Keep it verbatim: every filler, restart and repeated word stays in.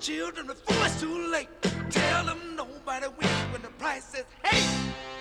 children before it's too late. Tell them nobody wins when the price says, hey!